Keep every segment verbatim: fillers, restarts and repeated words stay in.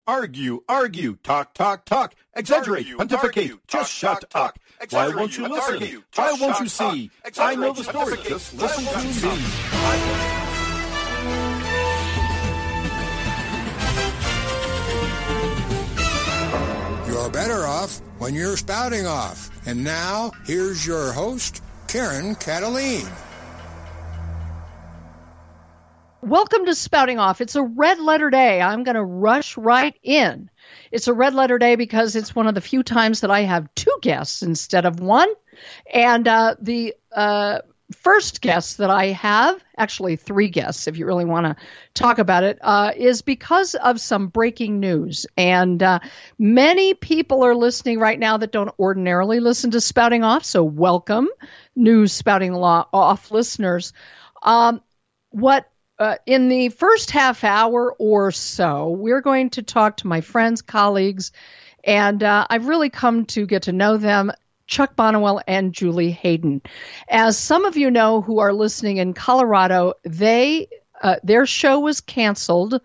Argue, argue, talk, talk, talk, exaggerate, argue, pontificate, argue, just talk, shut talk, up. Why won't you listen? Argue, Why won't you see? I know the story, just listen to me. You're better off when you're spouting off. And now, here's your host, Karen Cataline. Welcome to Spouting Off. It's a red letter day. I'm going to rush right in. It's a red letter day because it's one of the few times that I have two guests instead of one. And uh, the uh, first guest that I have, actually three guests if you really want to talk about it, uh, is because of some breaking news. And uh, many people are listening right now that don't ordinarily listen to Spouting Off. So welcome, new Spouting Off listeners. Um, what Uh, in the first half hour or so, we're going to talk to my friends, colleagues, and uh, I've really come to get to know them, Chuck Bonniwell and Julie Hayden. As some of you know who are listening in Colorado, they uh, their show was canceled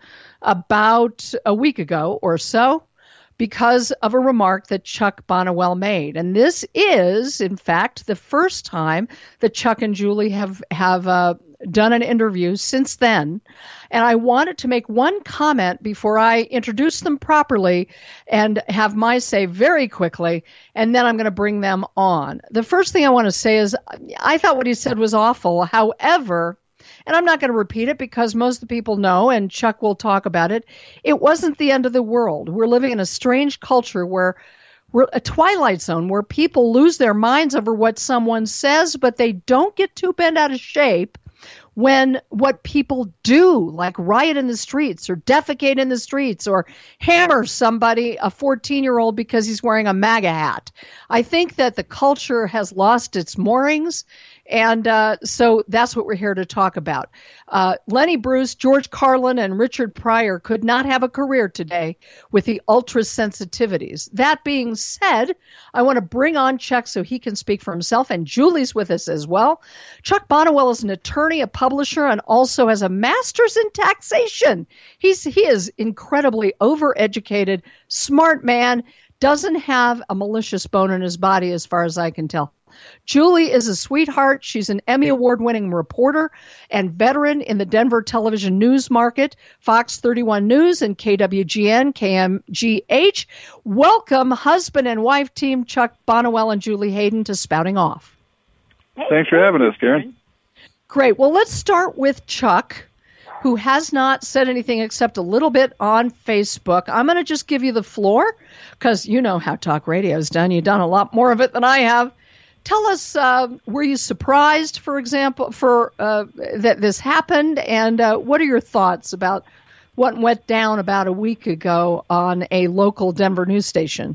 about a week ago or so because of a remark that Chuck Bonniwell made. And this is, in fact, the first time that Chuck and Julie have, have uh, done an interview since then. And I wanted to make one comment before I introduce them properly and have my say very quickly, and then I'm going to bring them on. The first thing I want to say is I thought what he said was awful. However, and I'm not going to repeat it because most of the people know, and Chuck will talk about it, it wasn't the end of the world. We're living in a strange culture where we're a twilight zone where people lose their minds over what someone says, but they don't get too bent out of shape when what people do, like riot in the streets or defecate in the streets or hammer somebody, a fourteen-year-old, because he's wearing a MAGA hat. I think that the culture has lost its moorings, and uh, so that's what we're here to talk about. Uh, Lenny Bruce, George Carlin, and Richard Pryor could not have a career today with the ultra sensitivities. That being said, I want to bring on Chuck so he can speak for himself, and Julie's with us as well. Chuck Bonniwell is an attorney, a publisher, and also has a master's in taxation. He's he is incredibly overeducated, smart man, doesn't have a malicious bone in his body as far as I can tell. Julie is a sweetheart. She's an Emmy Award-winning reporter and veteran in the Denver television news market, Fox thirty-one News and K W G N, K M G H. Welcome, husband and wife team Chuck Bonniwell and Julie Hayden, to Spouting Off. Thanks for having us, Karen. Great. Well, let's start with Chuck, who has not said anything except a little bit on Facebook. I'm going to just give you the floor because you know how talk radio is done. You've done a lot more of it than I have. Tell us, uh, were you surprised, for example, for uh, that this happened, and uh, what are your thoughts about what went down about a week ago on a local Denver news station?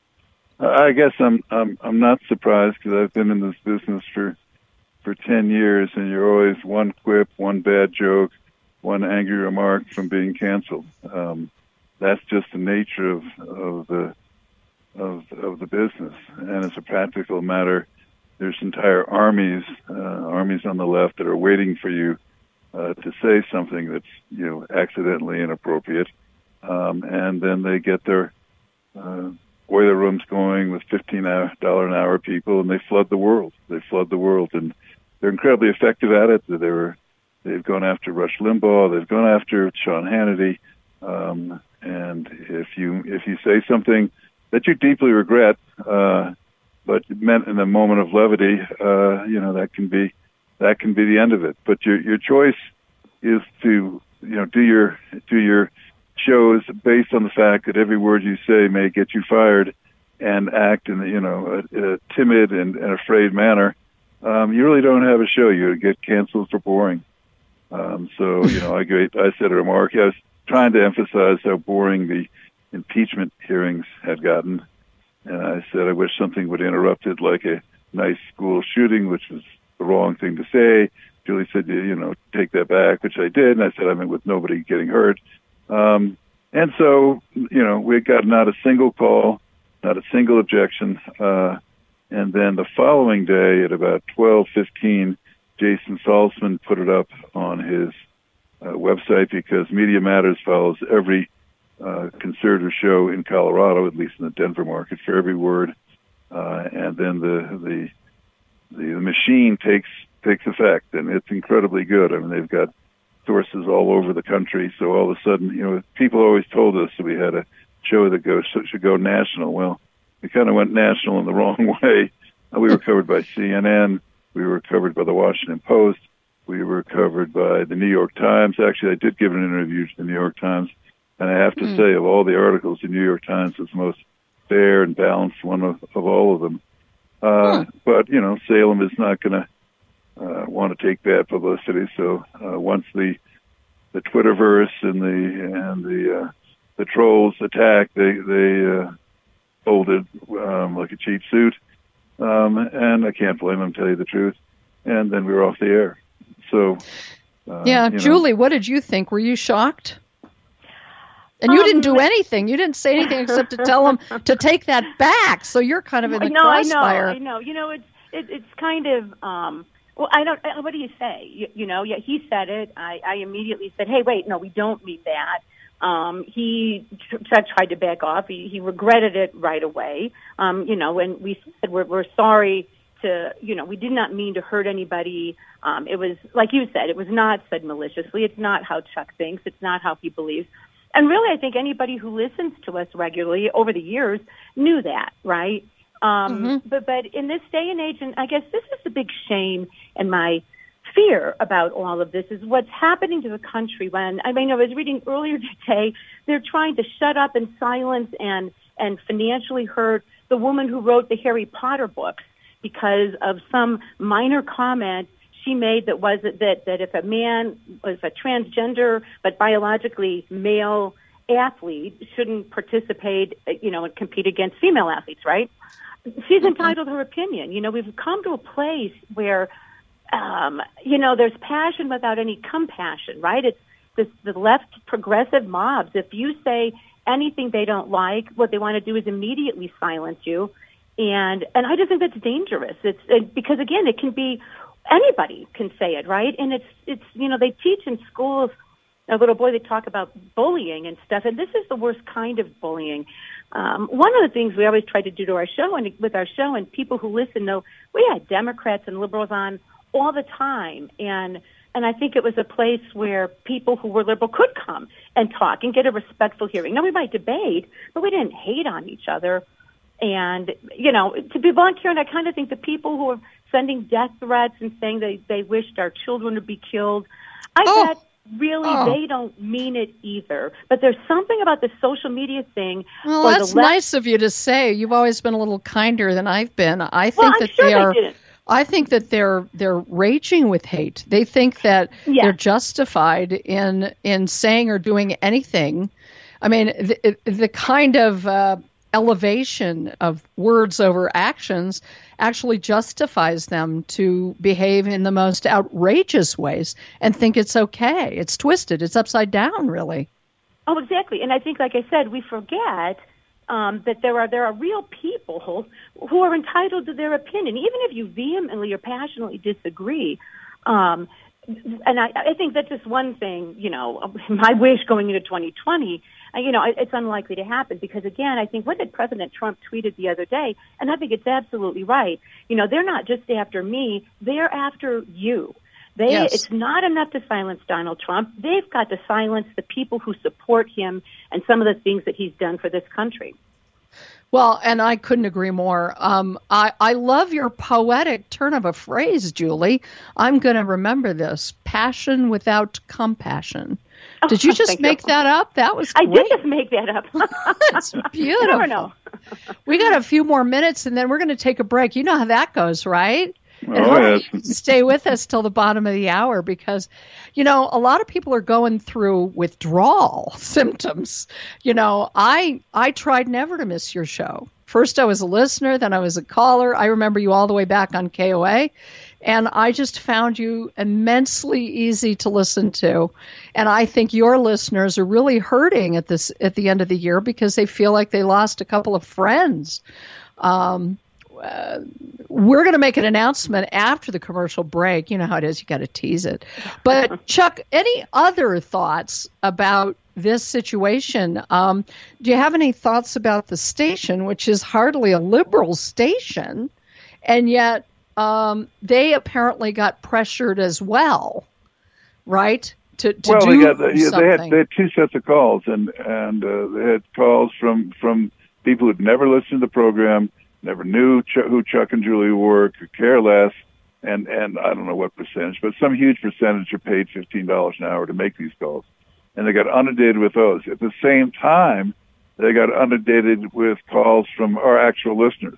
I guess I'm I'm I'm not surprised because I've been in this business for for ten years, and you're always one quip, one bad joke, one angry remark from being canceled. Um, that's just the nature of of the of of the business, and as a practical matter, there's entire armies, uh, armies on the left that are waiting for you uh, to say something that's, you know, accidentally inappropriate, um, and then they get their uh, boiler rooms going with fifteen dollars an hour people, and they flood the world. They flood the world, and they're incredibly effective at it. They were, they've gone after Rush Limbaugh, they've gone after Sean Hannity, um, and if you if you say something that you deeply regret, uh, but meant in a moment of levity, uh, you know, that can be that can be the end of it. But your your choice is to, you know, do your do your shows based on the fact that every word you say may get you fired, and act in, you know, a, a timid and, and afraid manner. Um, you really don't have a show. You get canceled for boring. Um, so, you know, I I said a remark. I was trying to emphasize how boring the impeachment hearings had gotten, and I said I wish something would interrupt it, like a nice school shooting, which was the wrong thing to say. Julie said, you know, take that back, which I did, and I said I meant with nobody getting hurt. Um, and so, you know, we got not a single call, not a single objection, uh, and then the following day at about twelve fifteen, Jason Salzman put it up on his uh, website, because Media Matters follows every uh, conservative show in Colorado, at least in the Denver market, for every word, uh, and then the, the the the machine takes takes effect, and it's incredibly good. I mean, they've got sources all over the country, so all of a sudden, you know, people always told us that we had a show that goes should go national. Well, we kind of went national in the wrong way. We were covered by C N N. We were covered by the Washington Post. We were covered by the New York Times. Actually, I did give an interview to the New York Times, and I have to mm. say, of all the articles, the New York Times was the most fair and balanced one of, of all of them. Uh, mm. But, you know, Salem is not going to uh, want to take bad publicity. So uh, once the the Twitterverse and the and the uh, the trolls attacked, they they uh, folded um, like a cheap suit. Um, and I can't blame them, tell you the truth. And then we were off the air. So, uh, yeah, you Julie, know. What did you think? Were you shocked? And you um, didn't do anything. You didn't say anything except to tell them to take that back. So you're kind of in the no, crossfire. I know, I know. You know, it's it, it's kind of. Um, well, I don't. What do you say? You, you know, yeah, he said it. I, I immediately said, "Hey, wait, no, we don't mean that." Um, he tr- tried to back off. He, he regretted it right away. Um, you know, and we said we're, we're sorry. To, you know, we did not mean to hurt anybody. Um, it was, like you said, it was not said maliciously. It's not how Chuck thinks. It's not how he believes. And really, I think anybody who listens to us regularly over the years knew that, right? Um, mm-hmm. But but in this day and age, and I guess this is the big shame and my fear about all of this, is what's happening to the country when, I mean, I was reading earlier today, they're trying to shut up and silence and, and financially hurt the woman who wrote the Harry Potter books, because of some minor comment she made that was that, that if a man was a transgender but biologically male athlete shouldn't participate, you know, and compete against female athletes, right? She's entitled to her opinion. You know, we've come to a place where, um, you know, there's passion without any compassion, right? It's this, the left progressive mobs. If you say anything they don't like, what they want to do is immediately silence you. And and I just think that's dangerous. It's it, because again, it can be anybody can say it, right? And it's it's you know, they teach in schools. A little boy, they talk about bullying and stuff, and this is the worst kind of bullying. Um, one of the things we always try to do to our show and with our show, and people who listen know, we had Democrats and liberals on all the time, and and I think it was a place where people who were liberal could come and talk and get a respectful hearing. Now, we might debate, but we didn't hate on each other. And, you know, to be blunt, Karen, I kind of think the people who are sending death threats and saying they, they wished our children would be killed, I oh. bet really oh. they don't mean it either. But there's something about the social media thing. Well, that's the left- nice of you to say. You've always been a little kinder than I've been. I think well, I'm that sure they are. They didn't. I think that they're they're raging with hate. They think that yeah. they're justified in in saying or doing anything. I mean, the, the kind of uh, elevation of words over actions actually justifies them to behave in the most outrageous ways and think it's okay. It's twisted. It's upside down, really. Oh, exactly. And I think, like I said, we forget um, that there are there are real people who, who are entitled to their opinion, even if you vehemently or passionately disagree. Um, and I, I think that's just one thing, you know, my wish going into twenty twenty, you know, it's unlikely to happen because, again, I think what did President Trump tweeted the other day, and I think it's absolutely right. You know, they're not just after me, they're after you. They, yes. It's not enough to silence Donald Trump. They've got to silence the people who support him and some of the things that he's done for this country. Well, and I couldn't agree more. Um, I, I love your poetic turn of a phrase, Julie. I'm going to remember this. Passion without compassion. Did you just make you. that up? That was great. I did just make that up. It's beautiful. You never know. We got a few more minutes, and then we're going to take a break. You know how that goes, right? And oh, yes. Stay with us till the bottom of the hour because, you know, a lot of people are going through withdrawal symptoms. You know, I I tried never to miss your show. First I was a listener, then I was a caller. I remember you all the way back on K O A. And I just found you immensely easy to listen to. And I think your listeners are really hurting at this at the end of the year because they feel like they lost a couple of friends. Um Uh, we're going to make an announcement after the commercial break. You know how it is. You got to tease it. But Chuck, any other thoughts about this situation. Um, do you have any thoughts about the station, which is hardly a liberal station, and yet um, they apparently got pressured as well, right? To, to well, do they, got the, yeah, something. they had they had two sets of calls, and and uh, they had calls from from people who'd never listened to the program, never knew Ch- who Chuck and Julie were, could care less. And, and I don't know what percentage, but some huge percentage are paid fifteen dollars an hour to make these calls. And they got inundated with those. At the same time, they got inundated with calls from our actual listeners,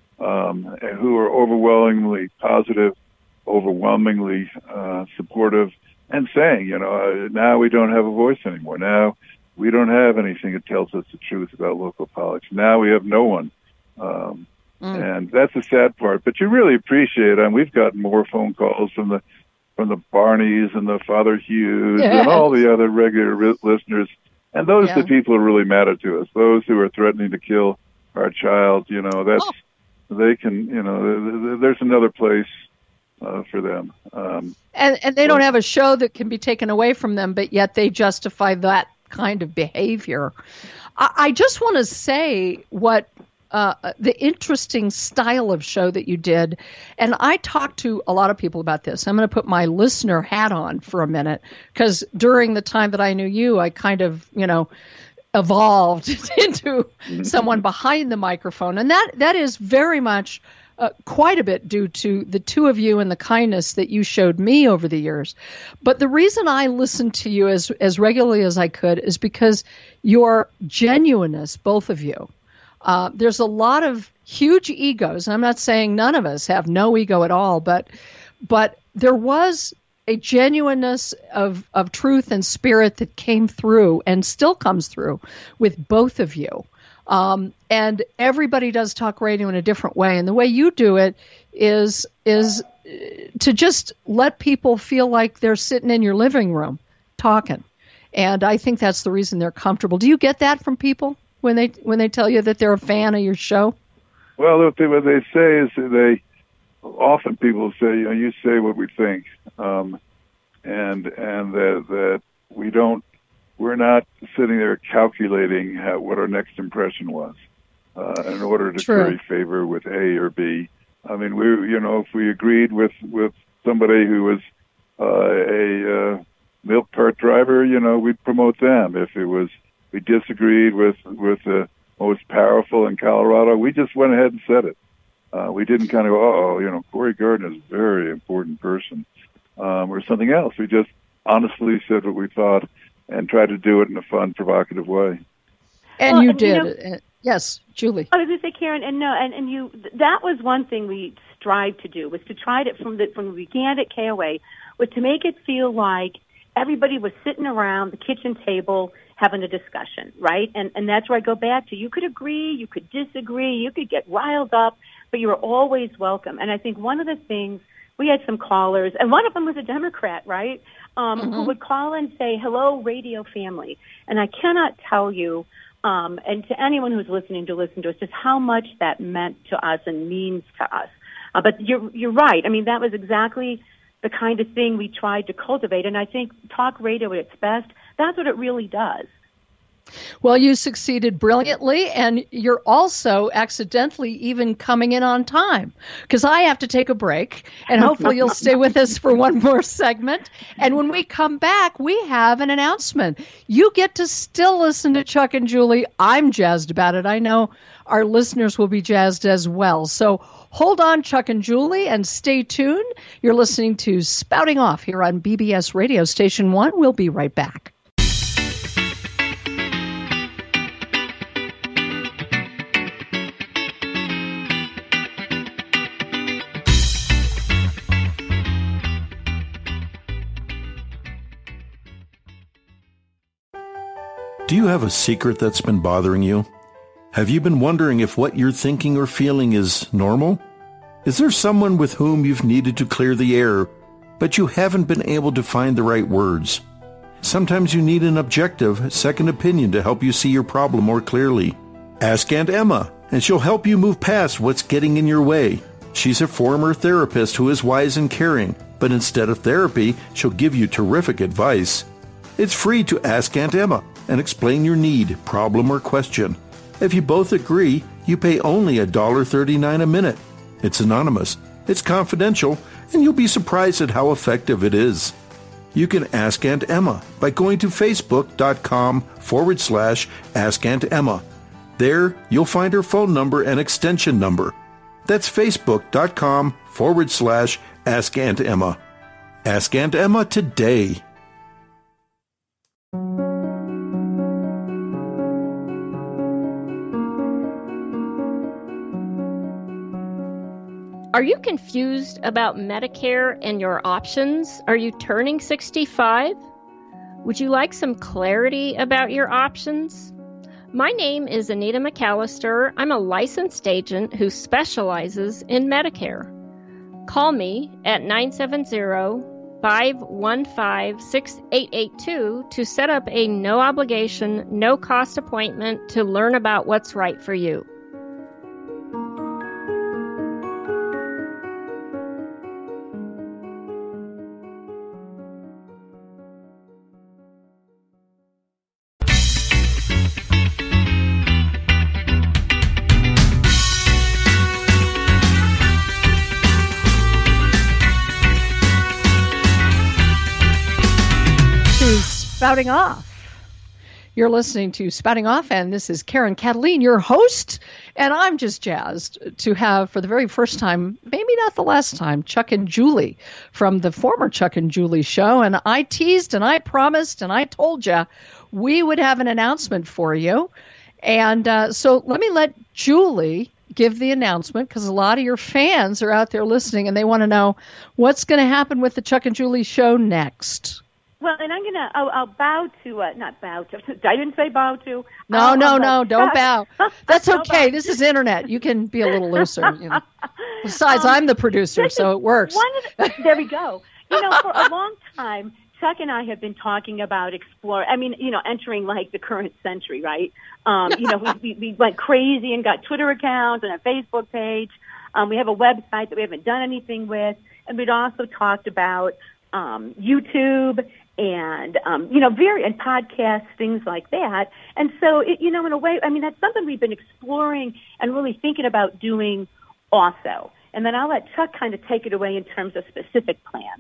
um, who are overwhelmingly positive, overwhelmingly uh, supportive, and saying, you know, now we don't have a voice anymore. Now we don't have anything that tells us the truth about local politics. Now we have no one. Um, Mm. And that's the sad part. But you really appreciate it. And we've gotten more phone calls from the from the Barneys and the Father Hughes yes. and all the other regular ri- listeners. And those yeah. are the people who are really matter to us. Those who are threatening to kill our child. You know, that's oh. they can. You know, there's another place uh, for them. Um, and and they so, don't have a show that can be taken away from them, but yet they justify that kind of behavior. I, I just want to say what. Uh, the interesting style of show that you did. And I talked to a lot of people about this. I'm going to put my listener hat on for a minute, because during the time that I knew you, I kind of, you know, evolved into someone behind the microphone. And that that is very much uh, quite a bit due to the two of you and the kindness that you showed me over the years. But the reason I listened to you as, as regularly as I could is because your genuineness, both of you. Uh, there's a lot of huge egos. And I'm not saying none of us have no ego at all, but but there was a genuineness of, of truth and spirit that came through and still comes through with both of you. Um, and everybody does talk radio in a different way. And the way you do it is is to just let people feel like they're sitting in your living room talking. And I think that's the reason they're comfortable. Do you get that from people? When they when they tell you that they're a fan of your show? Well, what they, what they say is they often people say, you know, you say what we think, um, and and that that we don't, we're not sitting there calculating how, what our next impression was uh, in order to True. curry favor with A or B. I mean, we you know if we agreed with with somebody who was uh, a uh, milk cart driver, you know, we'd promote them. If it was we disagreed with with the most powerful in Colorado, we just went ahead and said it. Uh, we didn't kind of go, oh, you know, Cory Gardner is a very important person, um, or something else. We just honestly said what we thought and tried to do it in a fun, provocative way. And well, you and, did. You know, yes, Julie. I was going to say, Karen, and no, and, and you, that was one thing we strived to do, was to try to, from the, from we began at K O A, was to make it feel like everybody was sitting around the kitchen table having a discussion, right? And and that's where I go back to. You could agree, you could disagree, you could get riled up, but you were always welcome. And I think one of the things, we had some callers, and one of them was a Democrat, right, um, mm-hmm. who would call and say, hello, radio family. And I cannot tell you, um, and to anyone who's listening to listen to us, just how much that meant to us and means to us. Uh, but you're you're right. I mean, that was exactly the kind of thing we tried to cultivate. And I think talk radio at its best, that's what it really does. Well, you succeeded brilliantly, and you're also accidentally even coming in on time, because I have to take a break, and hopefully you'll stay with us for one more segment. And when we come back, we have an announcement. You get to still listen to Chuck and Julie. I'm jazzed about it. I know our listeners will be jazzed as well. So hold on, Chuck and Julie, and stay tuned. You're listening to Spouting Off here on B B S Radio Station one. We'll be right back. Do you have a secret that's been bothering you? Have you been wondering if what you're thinking or feeling is normal? Is there someone with whom you've needed to clear the air, but you haven't been able to find the right words? Sometimes you need an objective, second opinion to help you see your problem more clearly. Ask Aunt Emma, and she'll help you move past what's getting in your way. She's a former therapist who is wise and caring, but instead of therapy, she'll give you terrific advice. It's free to ask Aunt Emma. and explain your need, problem, or question. If you both agree, you pay only one dollar and thirty-nine cents a minute. It's anonymous, it's confidential, and you'll be surprised at how effective it is. You can ask Aunt Emma by going to facebook.com forward slash Ask Aunt Emma. There, you'll find her phone number and extension number. That's facebook.com forward slash Ask Aunt Emma. Ask Aunt Emma today. Are you confused about Medicare and your options? Are you turning sixty-five? Would you like some clarity about your options? My name is Anita McAllister. I'm a licensed agent who specializes in Medicare. Call me at nine seven zero, five one five, six eight eight two to set up a no-obligation, no-cost appointment to learn about what's right for you. Spouting Off. You're listening to Spouting Off, and this is Karen Cataline, your host, and I'm just jazzed to have, for the very first time, maybe not the last time, Chuck and Julie from the former Chuck and Julie show, and I teased and I promised and I told you we would have an announcement for you, and uh, so let me let Julie give the announcement, because a lot of your fans are out there listening and they want to know what's going to happen with the Chuck and Julie show next. Well, and I'm going to, I'll, I'll bow to, uh, not bow to, I didn't say bow to. No, I'll, no, I'll no, don't bow. That's okay. bow. This is internet. You can be a little looser. You know. Besides, um, I'm the producer, so it works. One of the, there we go. You know, for a long time, Chuck and I have been talking about explore. I mean, you know, entering like the current century, right? Um, you know, we, we, we went crazy and got Twitter accounts and a Facebook page. Um, we have a website that we haven't done anything with. And we'd also talked about um, YouTube and, um, you know, very, and podcasts, things like that. And so, it, you know, in a way, I mean, that's something we've been exploring and really thinking about doing also. And then I'll let Chuck kind of take it away in terms of specific plans.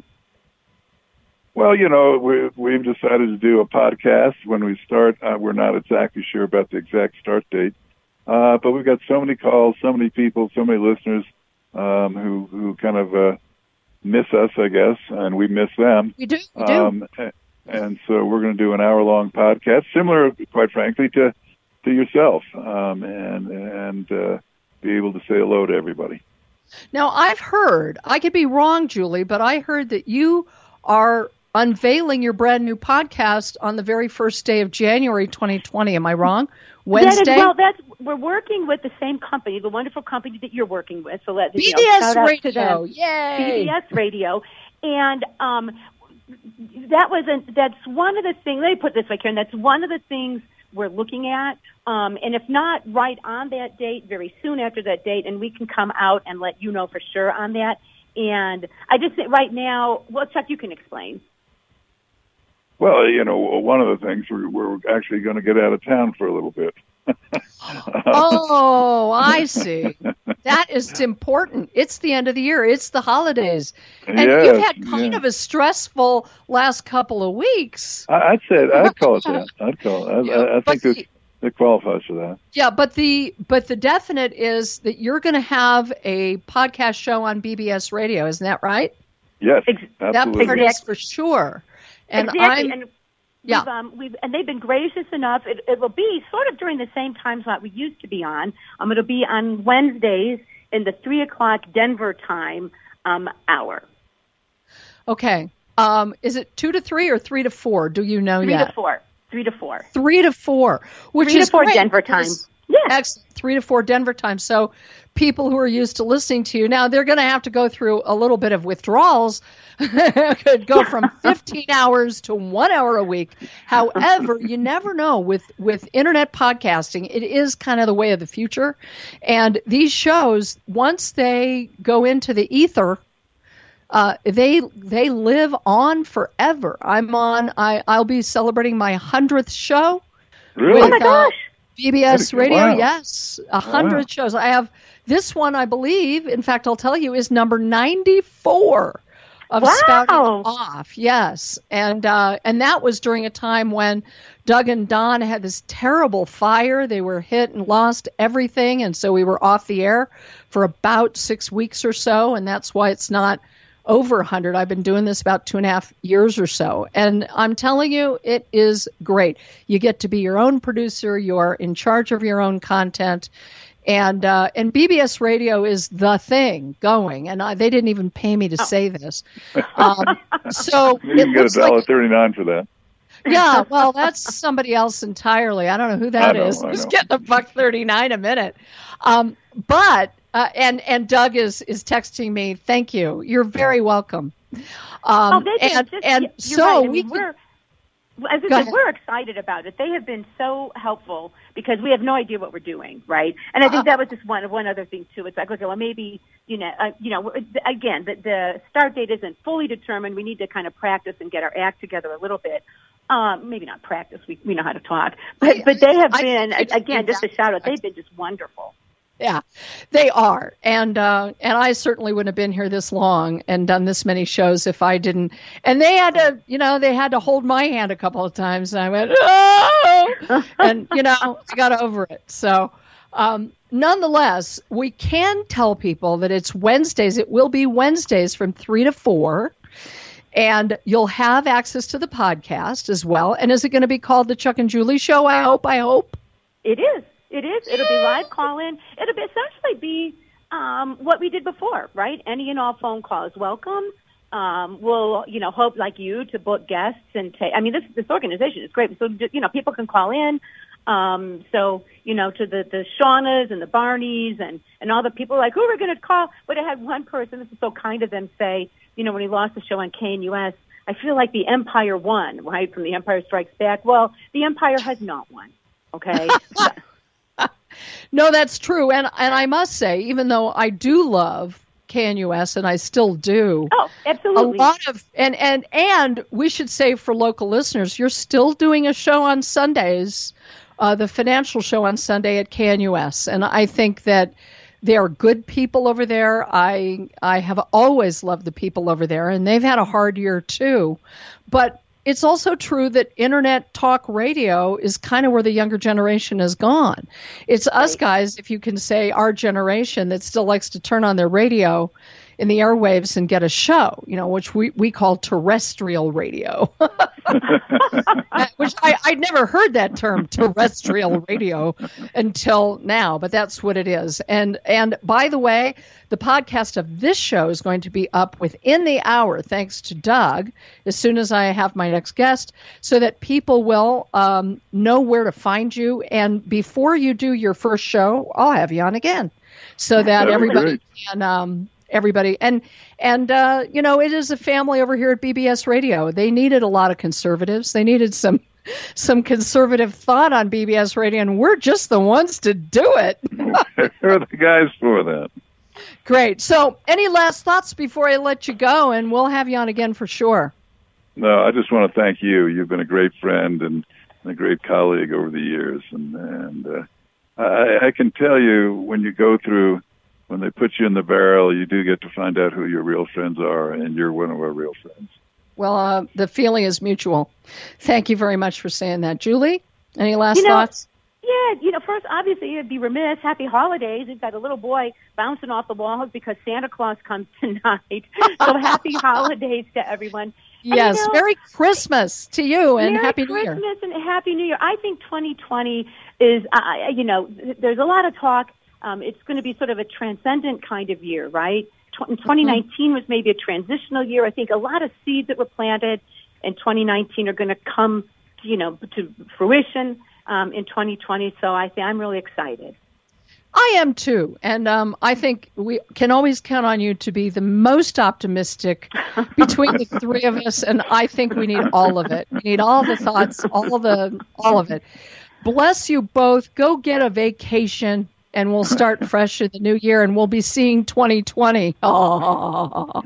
Well, you know, we, we've decided to do a podcast. When we start, uh, we're not exactly sure about the exact start date. Uh, but we've got so many calls, so many people, so many listeners um, who, who kind of uh, miss us, I guess, and we miss them. We do, we do. Um, and so we're going to do an hour-long podcast, similar, quite frankly, to to yourself, um, and and uh, be able to say hello to everybody. Now, I've heard, I could be wrong, Julie, but I heard that you are unveiling your brand new podcast on the very first day of January twenty twenty. Am I wrong? Wednesday? That is, well, that's, we're working with the same company, the wonderful company that you're working with. So let B B S you know, shout out Radio, to them. yay! B B S Radio, and um, that was a, that's one of the things. Let me put it this way, Karen. That's one of the things we're looking at, um, and if not right on that date, very soon after that date, and we can come out and let you know for sure on that. And I just think right now, well, Chuck, you can explain. Well, you know, one of the things we're, we're actually going to get out of town for a little bit. Oh, I see. That is important. It's the end of the year. It's the holidays. And yes, you've had kind yeah. of a stressful last couple of weeks. I, I'd say I'd call it that. I'd call it. I, Yeah, I, I but think the- that it qualifies for that. Yeah, but the but the definite is that you're going to have a podcast show on B B S Radio. Isn't that right? Yes, Ex- That absolutely. part is for sure. And exactly. I'm and yeah. We've, um, we've, and they've been gracious enough. It, it will be sort of during the same time slot we used to be on. Um, it'll be on Wednesdays in the three o'clock Denver time um, hour. Okay. Um, is it two to three or three to four? Do you know Three yet? to four. Three to four. Three to four, which Three is to four great Denver time. because- Yeah. Excellent. Three to four Denver time. So people who are used to listening to you now, they're going to have to go through a little bit of withdrawals. Could go from fifteen hours to one hour a week. However, you never know with, with internet podcasting. It is kind of the way of the future. And these shows, once they go into the ether, uh, they they live on forever. I'm on. I I'll be celebrating my hundredth show Really? Oh With, my gosh. Uh, B B S Wow. Radio, yes, a hundred Wow. shows. I have this one, I believe. In fact, I'll tell you, is number ninety-four of Wow. Spouting Off. Yes, and uh, and that was during a time when Doug and Don had this terrible fire. They were hit and lost everything, and so we were off the air for about six weeks or so, and that's why it's not over one hundred. I've been doing this about two and a half years or so. And I'm telling you, it is great. You get to be your own producer. You're in charge of your own content. And uh, and B B S Radio is the thing going. And I, they didn't even pay me to say this. Um, so You it can get a looks dollar like, thirty-nine for that. yeah, well, that's somebody else entirely. I don't know who that I know, is. I Who's know. getting a buck thirty-nine a minute? Um, but uh, and and Doug is is texting me. Thank you. You're very welcome. Um, Oh, they and just, and you're so right. I mean, we we're, can, as I Go said, ahead. we're excited about it. They have been so helpful because we have no idea what we're doing, right? And I think that was just one one other thing too. It's like, okay, well, maybe you know, uh, you know, again, the, the start date isn't fully determined. We need to kind of practice and get our act together a little bit. Um, maybe not practice. We we know how to talk, but but they have I- been I- again just a shout out. They've been just wonderful. Yeah, they are, and uh, and I certainly wouldn't have been here this long and done this many shows if I didn't. And they had to, you know, they had to hold my hand a couple of times, and I went, oh, and you know, I got over it. So, um, nonetheless, we can tell people that it's Wednesdays. It will be Wednesdays from three to four. And you'll have access to the podcast as well. And is it going to be called the Chuck and Julie Show? I hope. I hope. It is. It is. It'll be live call-in. It'll be essentially be um, what we did before, right? Any and all phone calls welcome. Um, we'll, you know, hope like you to book guests and take. I mean, this this organization is great. So you know, people can call in. Um, so you know, to the the Shaunas and the Barneys and and all the people like who are we going to call? But I had one person. This is so kind of them say, you know, when he lost the show on K N U S, I feel like the Empire won, right? From The Empire Strikes Back. Well, the Empire has not won. Okay. No, that's true. And and I must say, even though I do love K N U S, and I still do, Oh, absolutely. a lot of, and, and, and we should say for local listeners, you're still doing a show on Sundays, uh, the financial show on Sunday at K N U S. And I think that they are good people over there. I I have always loved the people over there, and they've had a hard year too. But it's also true that internet talk radio is kind of where the younger generation has gone. It's us guys, if you can say our generation, that still likes to turn on their radio in the airwaves and get a show, you know, which we, we call terrestrial radio. Which I, I'd never heard that term, terrestrial radio, until now, but that's what it is. And and by the way, the podcast of this show is going to be up within the hour, thanks to Doug, as soon as I have my next guest, so that people will um, know where to find you. And before you do your first show, I'll have you on again, so that That'd be everybody great. can... Um, everybody and and uh you know, it is a family over here at B B S Radio. They needed a lot of conservatives. They needed some some conservative thought on B B S Radio, and we're just the ones to do it. We're the guys for that. Great. So any last thoughts before I let you go? And we'll have you on again for sure. No, I just want to thank you. You've been a great friend and a great colleague over the years, and and uh, I, I can tell you when you go through. When they put you in the barrel, you do get to find out who your real friends are, and you're one of our real friends. Well, uh, the feeling is mutual. Thank you very much for saying that. Julie, any last You know, thoughts? Yeah, you know, first, obviously, you'd be remiss. Happy holidays. You've got a little boy bouncing off the walls because Santa Claus comes tonight. So happy holidays to everyone. And, Yes, you know, Merry Christmas to you, and Merry Happy New Year. Christmas and Happy New Year. I think twenty twenty is, uh, you know, there's a lot of talk. Um, it's going to be sort of a transcendent kind of year, right? twenty nineteen was maybe a transitional year. I think a lot of seeds that were planted in twenty nineteen are going to come, you know, to fruition um, in twenty twenty. So I think I'm really excited. I am too, and um, I think we can always count on you to be the most optimistic between the three of us, and I think we need all of it. We need all the thoughts, all the, all of it. Bless you both. Go get a vacation. And we'll start fresh in the new year, and we'll be seeing twenty twenty. Oh.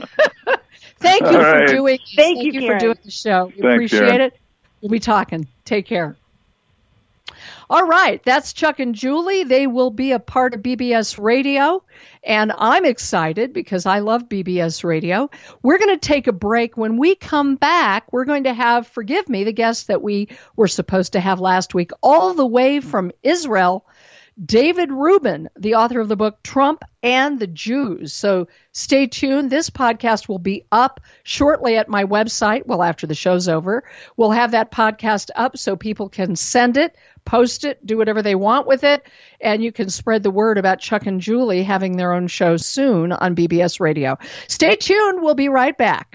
Thank you All for right. doing Thank Thank you, you for Karen. doing the show. We Thanks, appreciate Karen. it. We'll be talking. Take care. All right, that's Chuck and Julie. They will be a part of B B S Radio, and I'm excited because I love B B S Radio. We're going to take a break. When we come back, we're going to have, forgive me, the guest that we were supposed to have last week, all the way from Israel, David Rubin, the author of the book Trump and the Jews. So stay tuned. This podcast will be up shortly at my website. Well, after the show's over, we'll have that podcast up so people can send it, post it, do whatever they want with it. And you can spread the word about Chuck and Julie having their own show soon on B B S Radio. Stay tuned. We'll be right back.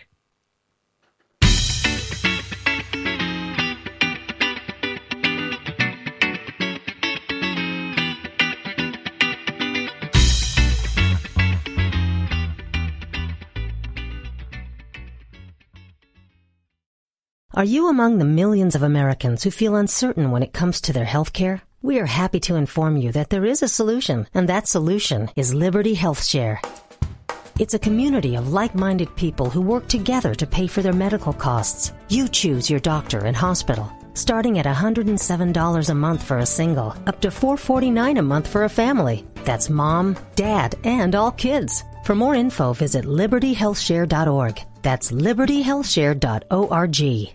Are you among the millions of Americans who feel uncertain when it comes to their health care? We are happy to inform you that there is a solution, and that solution is Liberty Health Share. It's a community of like-minded people who work together to pay for their medical costs. You choose your doctor and hospital, starting at one hundred seven dollars a month for a single, up to four hundred forty-nine dollars a month for a family. That's mom, dad, and all kids. For more info, visit liberty health share dot org. That's liberty health share dot org.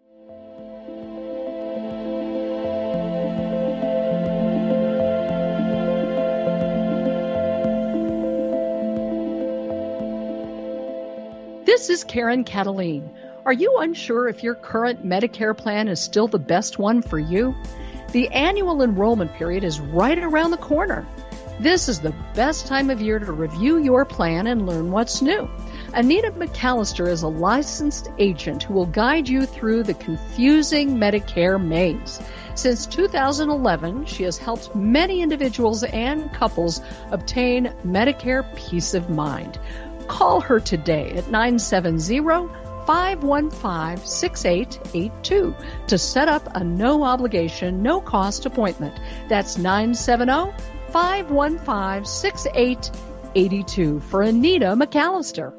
This is Karen Cataline. Are you unsure if your current Medicare plan is still the best one for you? The annual enrollment period is right around the corner. This is the best time of year to review your plan and learn what's new. Anita McAllister is a licensed agent who will guide you through the confusing Medicare maze. Since two thousand eleven, she has helped many individuals and couples obtain Medicare peace of mind. Call her today at nine seven zero, five one five, six eight eight two to set up a no-obligation, no-cost appointment. That's nine seven zero, five one five, six eight eight two for Anita McAllister.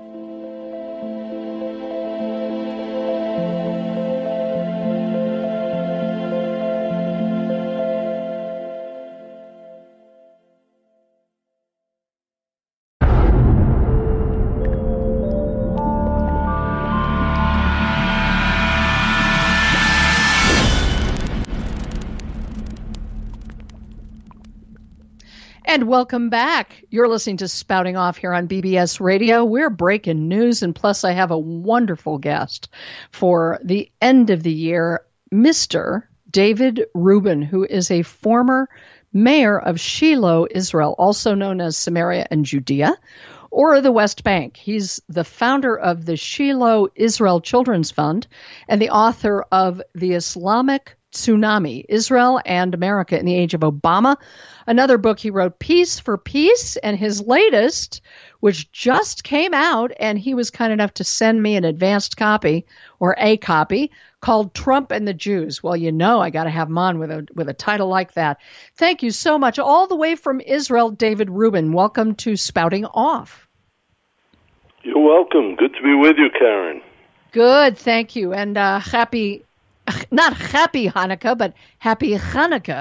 And welcome back. You're listening to Spouting Off here on B B S Radio. We're breaking news, and plus I have a wonderful guest for the end of the year, Mister David Rubin, who is a former mayor of Shiloh, Israel, also known as Samaria and Judea, or the West Bank. He's the founder of the Shiloh Israel Children's Fund and the author of The Islamic Tsunami, Israel and America in the Age of Obama. Another book he wrote, Peace for Peace, and his latest, which just came out, and he was kind enough to send me an advanced copy, or a copy, called Trump and the Jews. Well, you know I got to have him on with a, with a title like that. Thank you so much. All the way from Israel, David Rubin. Welcome to Spouting Off. You're welcome. Good to be with you, Karen. Good, thank you. And uh, happy, not happy Hanukkah, but happy Hanukkah.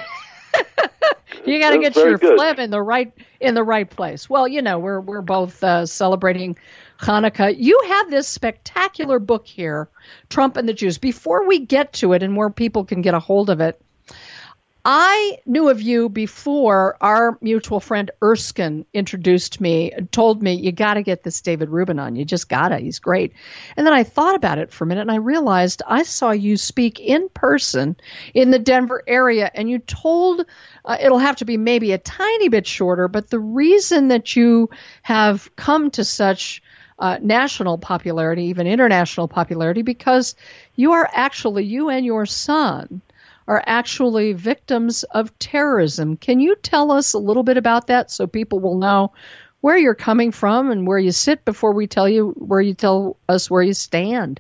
You got to get your good. phlegm in the right in the right place. Well, you know, we're we're both uh, celebrating Hanukkah. You have this spectacular book here, Trump and the Jews. Before we get to it and more people can get a hold of it, I knew of you before our mutual friend Erskine introduced me, told me, you got to get this David Rubin on. You just got to. He's great. And then I thought about it for a minute, and I realized I saw you speak in person in the Denver area, and you told, uh, it'll have to be maybe a tiny bit shorter, but the reason that you have come to such uh, national popularity, even international popularity, because you are actually, you and your son, are actually victims of terrorism. Can you tell us a little bit about that so people will know where you're coming from and where you sit before we tell you where you tell us where you stand?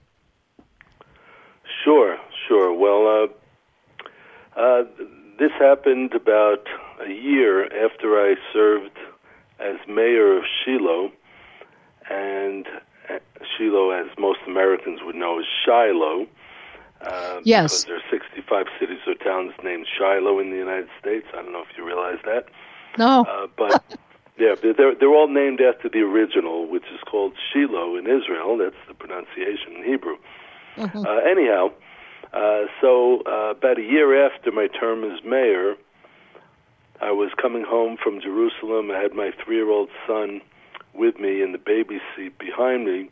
Sure, sure. Well, uh, uh, this happened about a year after I served as mayor of Shiloh, and Shiloh, as most Americans would know, is Shiloh. Um, yes. Because there are sixty-five cities or towns named Shiloh in the United States. I don't know if you realize that. No. Uh, but, yeah, they're, they're all named after the original, which is called Shiloh in Israel. That's the pronunciation in Hebrew. Mm-hmm. Uh, anyhow, uh, so uh, about a year after my term as mayor, I was coming home from Jerusalem. I had my three-year-old son with me in the baby seat behind me.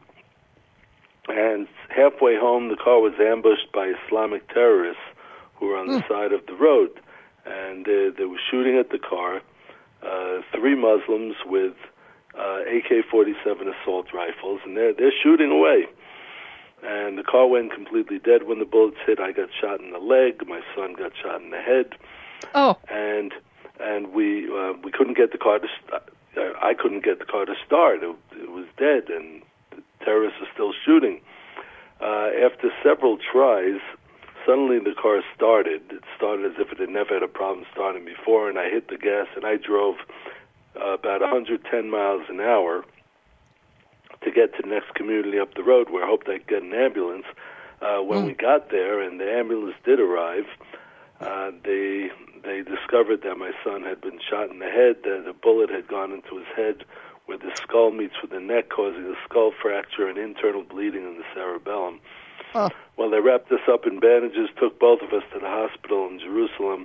And halfway home, the car was ambushed by Islamic terrorists who were on mm. the side of the road. And uh, they were shooting at the car, uh, three Muslims with uh, A K forty-seven assault rifles, and they're, they're shooting away. And the car went completely dead when the bullets hit. I got shot in the leg. My son got shot in the head. Oh. And and we uh, we couldn't get the car to st- I couldn't get the car to start. It, it was dead, and the terrorists are still shooting. Uh, after several tries, suddenly the car started. It started as if it had never had a problem starting before, and I hit the gas, and I drove uh, about one hundred ten miles an hour to get to the next community up the road where I hoped I'd get an ambulance. Uh, when mm. we got there, and the ambulance did arrive, uh, they they discovered that my son had been shot in the head, that a bullet had gone into his head where the skull meets with the neck, causing a skull fracture and internal bleeding in the cerebellum. Oh. Well, they wrapped us up in bandages, took both of us to the hospital in Jerusalem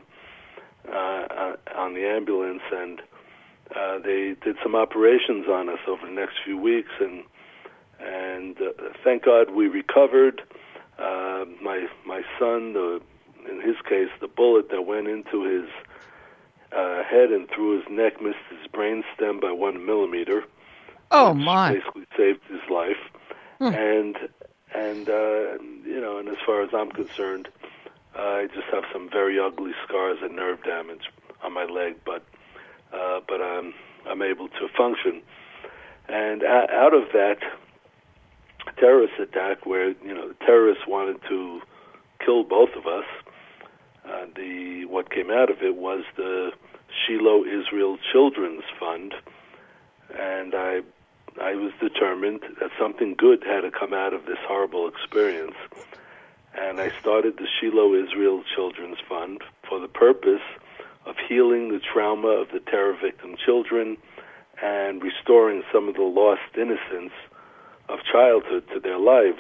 uh, on the ambulance, and uh, they did some operations on us over the next few weeks, and and uh, thank God we recovered. Uh, my my son, the, in his case, the bullet that went into his uh, head and through his neck missed his brain stem by one millimeter. Oh my! Basically saved his life, hmm. and and uh, you know, and as far as I'm concerned, uh, I just have some very ugly scars and nerve damage on my leg, but uh, but I'm I'm able to function. And a- out of that terrorist attack, where you know the terrorists wanted to kill both of us, uh, the what came out of it was the Shiloh Israel Children's Fund, and I I was determined that something good had to come out of this horrible experience, and I started the Shiloh Israel Children's Fund for the purpose of healing the trauma of the terror victim children and restoring some of the lost innocence of childhood to their lives.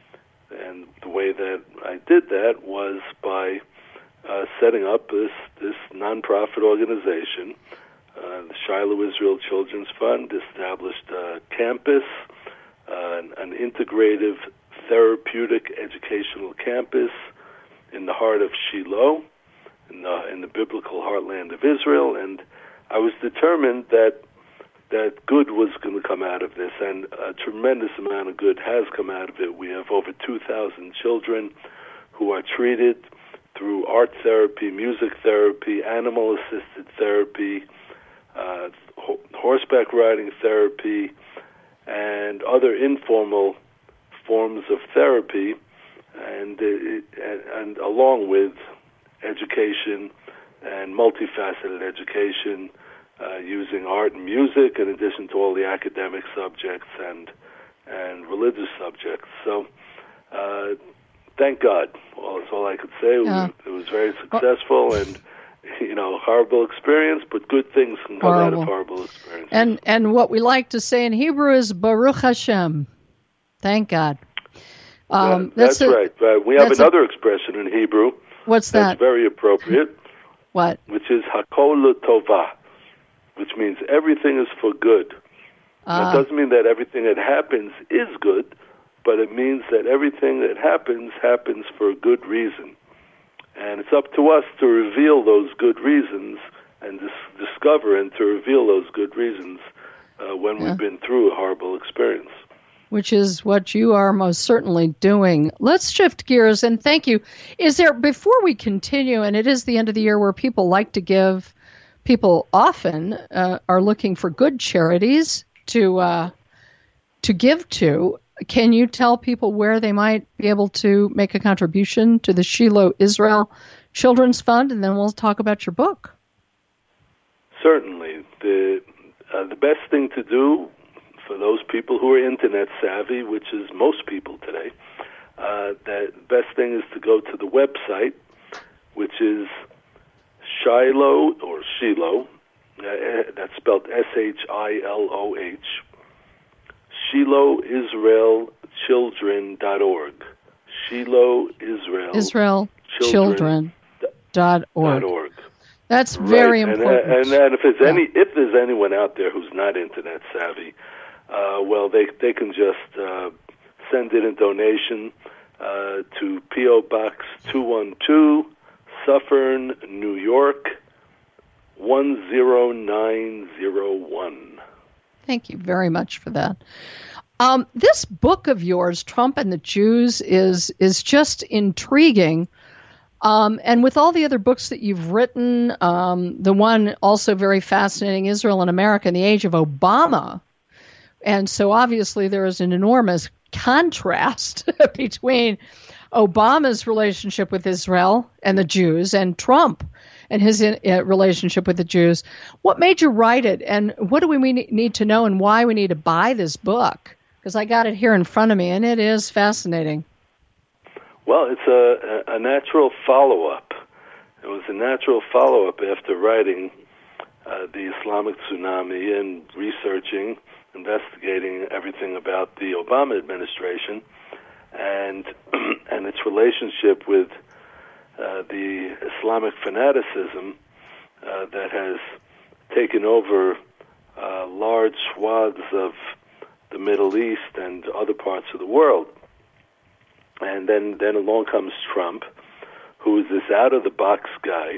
And the way that I did that was by uh, setting up this, this nonprofit organization. Uh, the Shiloh Israel Children's Fund established a campus, uh, an, an integrative therapeutic educational campus in the heart of Shiloh, in the, in the biblical heartland of Israel, and I was determined that that good was going to come out of this, and a tremendous amount of good has come out of it. We have over two thousand children who are treated through art therapy, music therapy, animal-assisted therapy, uh, ho- horseback riding therapy, and other informal forms of therapy, and, it, and, and along with education and multifaceted education, Uh, using art and music in addition to all the academic subjects and and religious subjects. So, uh, thank God. Well, that's all I could say. Yeah. It, was, it was very successful well, and, you know, horrible experience, but good things can come horrible. out of horrible experiences. And, and what we like to say in Hebrew is Baruch Hashem. Thank God. Um, that, that's that's a, right. Uh, we have another a, expression in Hebrew. What's that's that? very appropriate. What? Which is Hakol L'Tovah, which means everything is for good. Uh, it doesn't mean that everything that happens is good, but it means that everything that happens happens for a good reason. And it's up to us to reveal those good reasons and dis- discover and to reveal those good reasons uh, when yeah. we've been through a horrible experience. Which is what you are most certainly doing. Let's shift gears, and thank you. Is there, before we continue, and it is the end of the year where people like to give, people often uh, are looking for good charities to uh, to give to. Can you tell people where they might be able to make a contribution to the Shiloh Israel Children's Fund, and then we'll talk about your book? Certainly. The uh, the best thing to do for those people who are internet savvy, which is most people today, uh, the best thing is to go to the website, which is Shiloh, or Shiloh, uh, that's spelled S H I L O H, Shiloh Israel Children dot org. Shiloh Israel, Israel Children dot org. org. That's very right. important. And, and, and if there's yeah. any, if there's anyone out there who's not internet savvy, uh, well, they they can just uh, send in a donation uh, to P O Box two one two, Suffern, New York one zero nine zero one. Thank you very much for that. Um, this book of yours, Trump and the Jews, is is just intriguing. Um, and with all the other books that you've written, um, the one also very fascinating, Israel and America in the Age of Obama. And so obviously there is an enormous contrast between Obama's relationship with Israel and the Jews and Trump and his in, uh, relationship with the Jews. What made you write it, and what do we need to know, and why we need to buy this book? Because I got it here in front of me, and it is fascinating. Well, it's a, a natural follow-up. It was a natural follow-up after writing uh, the Islamic tsunami and researching, investigating everything about the Obama administration and and its relationship with uh, the Islamic fanaticism uh, that has taken over uh, large swaths of the Middle East and other parts of the world. And then, then along comes Trump, who is this out-of-the-box guy,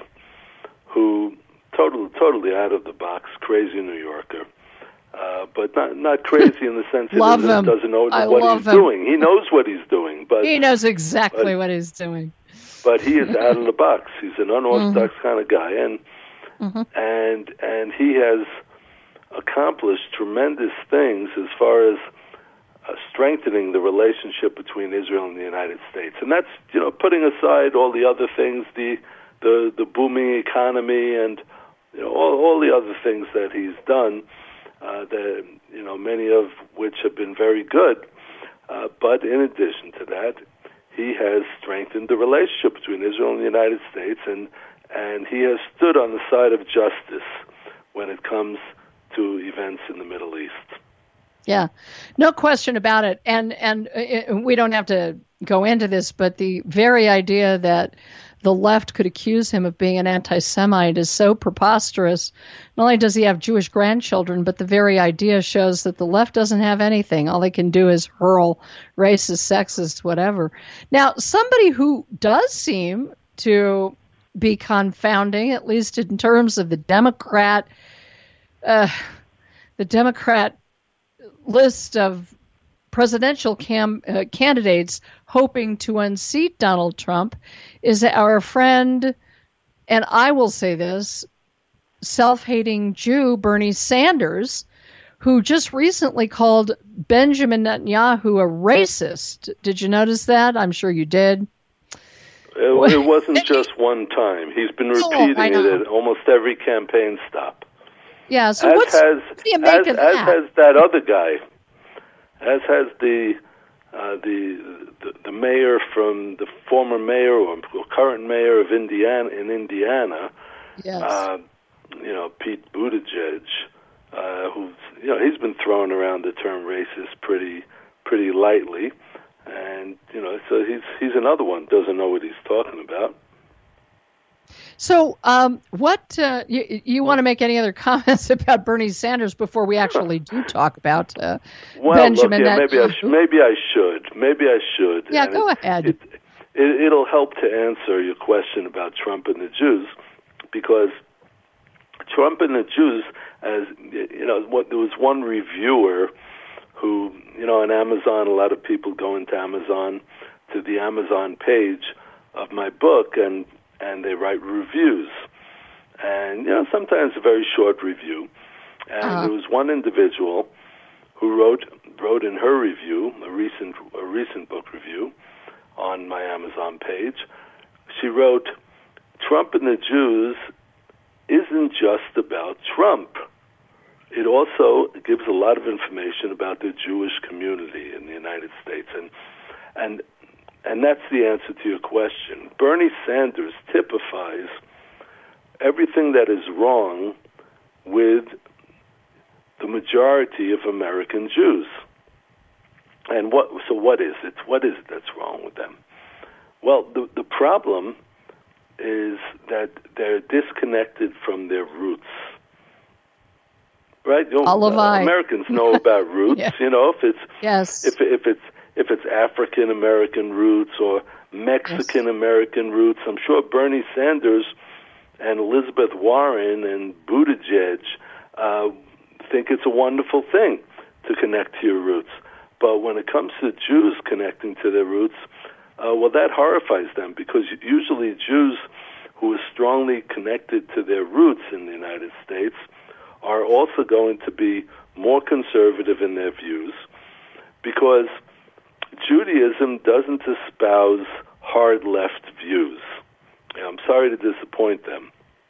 who totally, totally out-of-the-box, crazy New Yorker, uh, but not not crazy in the sense that love he him. doesn't know I what love he's him. doing. He knows what he's doing, but he knows exactly but, what he's doing. But he is out of the box. He's an unorthodox mm-hmm. kind of guy, and mm-hmm. and and he has accomplished tremendous things as far as Uh, strengthening the relationship between Israel and the United States, and that's, you know, putting aside all the other things, the the, the booming economy, and you know all, all the other things that he's done, uh, that you know many of which have been very good. Uh, but in addition to that, he has strengthened the relationship between Israel and the United States, and and he has stood on the side of justice when it comes to events in the Middle East. Yeah, no question about it. And and it, we don't have to go into this, but the very idea that the left could accuse him of being an anti-Semite is so preposterous. Not only does he have Jewish grandchildren, but the very idea shows that the left doesn't have anything. All they can do is hurl racist, sexist, whatever. Now, somebody who does seem to be confounding, at least in terms of the Democrat, uh, the Democrat list of presidential cam, uh, candidates hoping to unseat Donald Trump, is our friend, and I will say this, self-hating Jew Bernie Sanders, who just recently called Benjamin Netanyahu a racist. Did you notice that? I'm sure you did. It, it wasn't just one time. He's been repeating oh, it at almost every campaign stop. Yeah, so as what's, has, what do you make as, of as that? has that other guy, as has the, uh, the the the mayor from the former mayor or current mayor of Indiana in Indiana, yes. uh, you know, Pete Buttigieg, uh, who's you know he's been throwing around the term racist pretty pretty lightly, and you know so he's he's another one doesn't know what he's talking about. So, um, what uh, you, you want to make any other comments about Bernie Sanders before we actually do talk about uh, well, Benjamin? Look, yeah, maybe I sh- maybe I should. Maybe I should. Yeah, and go it, ahead. It, it, it'll help to answer your question about Trump and the Jews, because Trump and the Jews, as you know, what there was one reviewer who, you know, on Amazon, a lot of people go into Amazon to the Amazon page of my book and. and they write reviews. And, you know, sometimes a very short review. And uh-huh. there was one individual who wrote wrote in her review, a recent a recent book review on my Amazon page, she wrote, Trump and the Jews isn't just about Trump. It also gives a lot of information about the Jewish community in the United States. And and and that's the answer to your question. Bernie Sanders typifies everything that is wrong with the majority of American Jews. And what? So what is it? What is it that's wrong with them? Well, the the problem is that they're disconnected from their roots. Right? You know, Olavai. uh, Americans know about roots. Yeah. You know, if it's Yes. if if it's if it's African American roots or Mexican American roots, I'm sure Bernie Sanders and Elizabeth Warren and Buttigieg uh, think it's a wonderful thing to connect to your roots. But when it comes to Jews connecting to their roots, uh, well, that horrifies them, because usually Jews who are strongly connected to their roots in the United States are also going to be more conservative in their views, because Judaism doesn't espouse hard left views. And I'm sorry to disappoint them.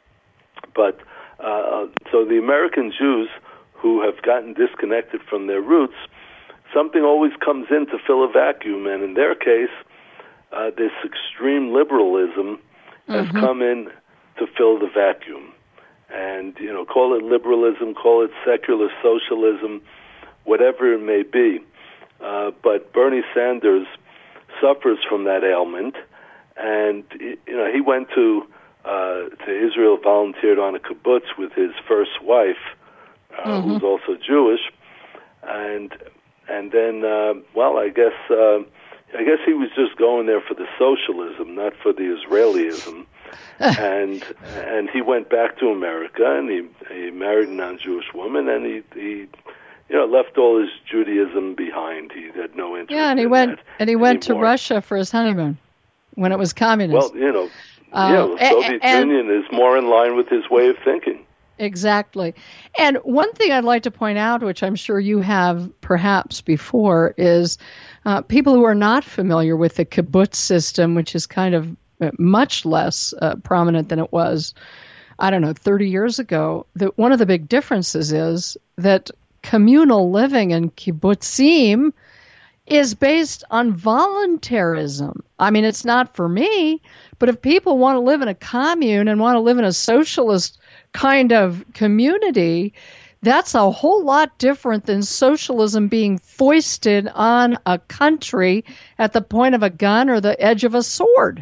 But uh, so the American Jews who have gotten disconnected from their roots, something always comes in to fill a vacuum, and in their case, uh, this extreme liberalism has Mm-hmm. come in to fill the vacuum. And, you know, call it liberalism, call it secular socialism, whatever it may be. Uh, but Bernie Sanders suffers from that ailment, and, you know, he went to uh, to Israel, volunteered on a kibbutz with his first wife, uh, Mm-hmm. who's also Jewish, and and then, uh, well, I guess uh, I guess he was just going there for the socialism, not for the Israelism. and and he went back to America, and he he married a non-Jewish woman, and he he you know left all his Judaism behind. He had no interest. Yeah, and he in went that and he went anymore. to Russia for his honeymoon when it was communist. Well, you know, Uh, yeah, the a- Soviet and- Union is more in line with his way of thinking. Exactly. And one thing I'd like to point out, which I'm sure you have perhaps before, is uh, people who are not familiar with the kibbutz system, which is kind of uh, much less uh, prominent than it was, I don't know, thirty years ago. That one of the big differences is that communal living in kibbutzim is based on voluntarism. I mean, it's not for me, but if people want to live in a commune and want to live in a socialist kind of community, that's a whole lot different than socialism being foisted on a country at the point of a gun or the edge of a sword.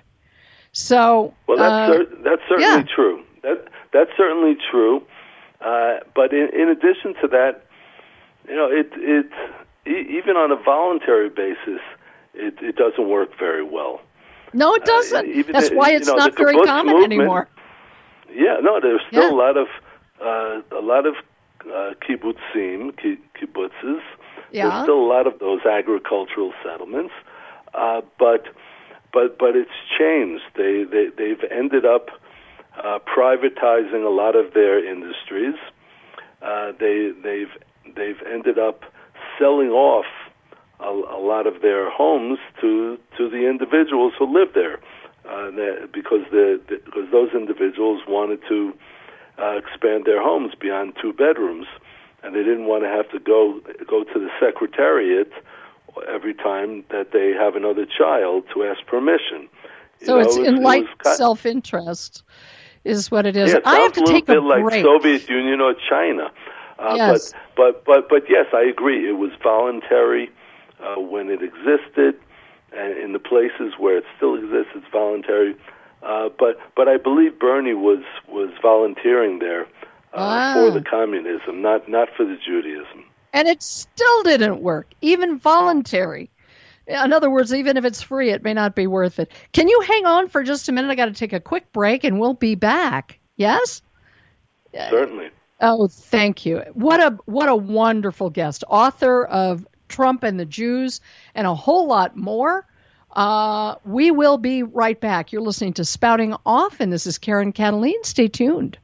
So, well, that's uh, cer- that's certainly yeah. true. That that's certainly true. Uh, but in, in addition to that, you know, it it e- even on a voluntary basis, it, it doesn't work very well. No, it doesn't. Uh, even That's the- why you it's know, not the very kibbutz common movement- anymore. Yeah, no, there's still Yeah. a lot of uh, a lot of uh, kibbutzim, ki- kibbutzes. Yeah. There's still a lot of those agricultural settlements, uh, but but but it's changed. They they they've ended up uh, privatizing a lot of their industries. Uh, they they've they've ended up selling off a, a lot of their homes to to the individuals who live there. Uh, because the, the because those individuals wanted to uh, expand their homes beyond two bedrooms, and they didn't want to have to go go to the secretariat every time that they have another child to ask permission. You So know, it's it was- in it light was kind- self-interest is what it is. Yeah, it I have sounds to a little take bit a like break. Soviet Union or China. Uh, Yes. But, but but but yes, I agree. It was voluntary uh, when it existed. And in the places where it still exists, it's voluntary. Uh, but but I believe Bernie was was volunteering there uh, Ah. for the communism, not not for the Judaism. And it still didn't work, even voluntary. In other words, even if it's free, it may not be worth it. Can you hang on for just a minute? I got to take a quick break, and we'll be back. Yes? Certainly. Oh, thank you. What a what a wonderful guest. Author of Trump and the Jews and a whole lot more. Uh, we will be right back. You're listening to Spouting Off, and this is Karen Cataline. Stay tuned.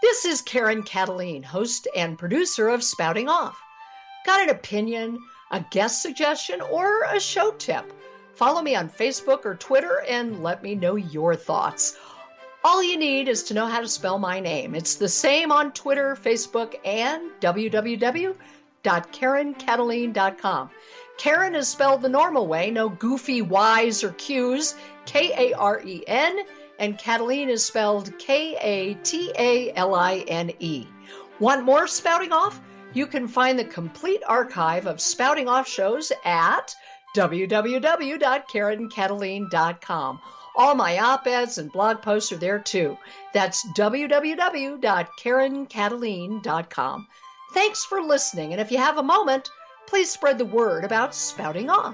This is Karen Cataline, host and producer of Spouting Off. Got an opinion, a guest suggestion, or a show tip? Follow me on Facebook or Twitter and let me know your thoughts. All you need is to know how to spell my name. It's the same on Twitter, Facebook, and w w w dot karen cataline dot com. Karen is spelled the normal way, no goofy Y's or Q's, K A R E N, and Cataline is spelled K A T A L I N E. Want more Spouting Off? You can find the complete archive of Spouting Off shows at w w w dot karen cataline dot com. All my op-eds and blog posts are there too. That's w w w dot karen cataline dot com. Thanks for listening, and if you have a moment, please spread the word about Spouting Off.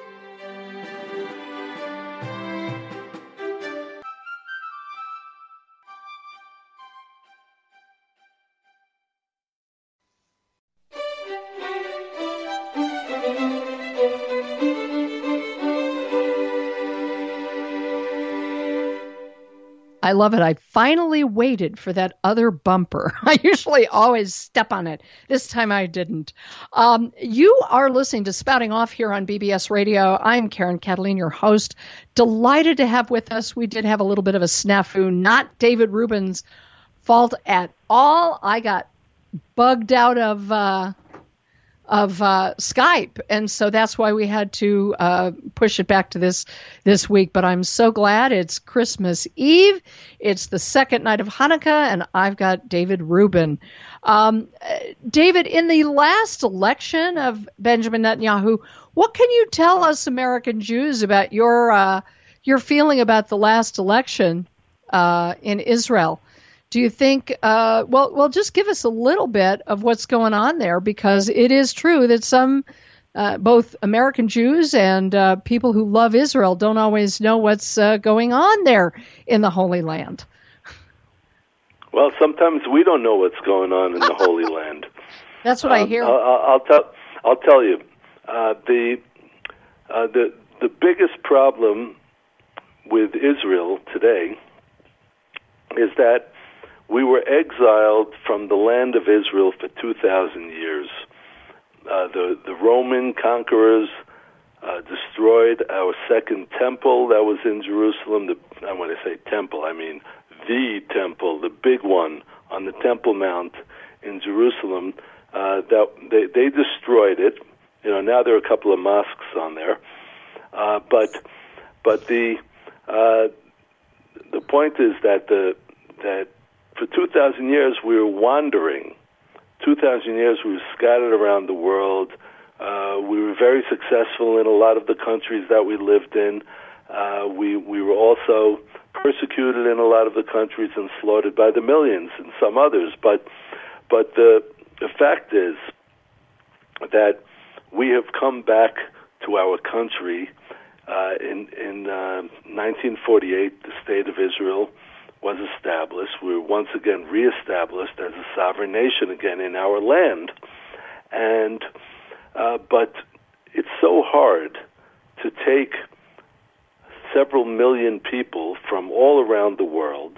I love it. I finally waited for that other bumper. I usually always step on it. This time I didn't. Um, you are listening to Spouting Off here on B B S Radio. I'm Karen Cataline, your host. Delighted to have with us. We did have a little bit of a snafu, not David Rubin's fault at all. I got bugged out of uh, of uh, Skype, and so that's why we had to uh, push it back to this this week. But I'm so glad it's Christmas Eve. It's the second night of Hanukkah, and I've got David Rubin. Um, David, in the last election of Benjamin Netanyahu, what can you tell us American Jews about your uh, your feeling about the last election uh, in Israel? Do you think, uh, well, well, just give us a little bit of what's going on there, because it is true that some, uh, both American Jews and uh, people who love Israel don't always know what's uh, going on there in the Holy Land. Well, sometimes we don't know what's going on in the Holy Land. That's what um, I hear. I'll, I'll tell. I'll tell you, uh, the uh, the the biggest problem with Israel today is that we were exiled from the land of Israel for two thousand years. Uh, the, the Roman conquerors uh, destroyed our second temple that was in Jerusalem. The, and when I say temple, I mean the temple, the big one on the Temple Mount in Jerusalem. Uh, that they, they destroyed it. You know, now there are a couple of mosques on there. Uh, but but the uh, the point is that the that for two thousand years, we were wandering. two thousand years, we were scattered around the world. Uh, we were very successful in a lot of the countries that we lived in. Uh, we we were also persecuted in a lot of the countries and slaughtered by the millions in some others. But but the the fact is that we have come back to our country uh, in in uh, nineteen forty-eight. The State of Israel was established. We were once again reestablished as a sovereign nation again in our land. And uh, but it's so hard to take several million people from all around the world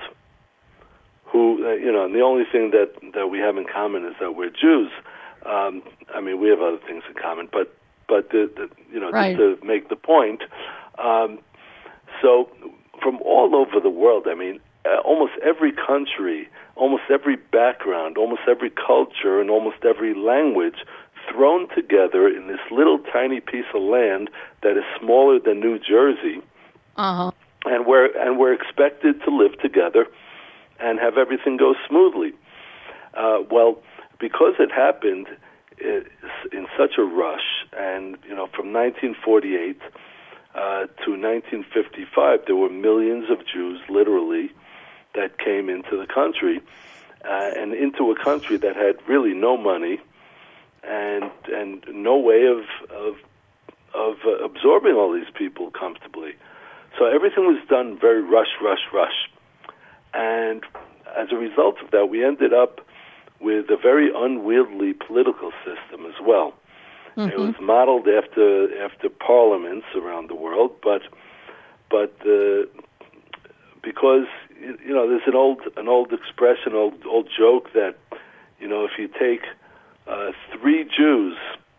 who, uh, you know, and the only thing that, that we have in common is that we're Jews. Um, I mean, we have other things in common, but, but the, the, you know, right. just to make the point, um, so from all over the world, I mean, Uh, almost every country, almost every background, almost every culture, and almost every language thrown together in this little tiny piece of land that is smaller than New Jersey, uh-huh. and we're and we're expected to live together and have everything go smoothly. Uh, well, because it happened in such a rush, and you know, from nineteen forty-eight uh, to nineteen fifty-five, there were millions of Jews, literally, that came into the country, uh, and into a country that had really no money and and no way of of of uh, absorbing all these people comfortably. So everything was done very rush, rush, rush. And as a result of that, we ended up with a very unwieldy political system as well. Mm-hmm. It was modeled after after parliaments around the world, but but uh, because you, you know, there's an old an old expression, old old joke that, you know, if you take uh, three Jews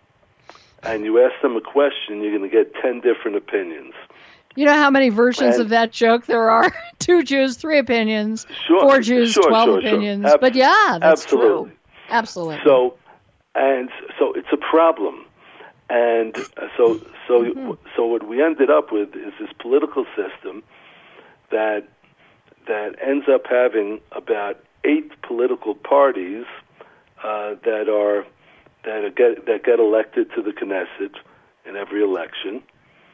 and you ask them a question, you're going to get ten different opinions. You know how many versions and, of that joke there are? Two Jews, three opinions. Sure, Four Jews, sure, twelve sure, opinions. Sure. Ab- but yeah, that's absolutely. true. Absolutely. So, and so it's a problem, and so so mm-hmm. so what we ended up with is this political system that that ends up having about eight political parties uh, that are that are get that get elected to the Knesset in every election.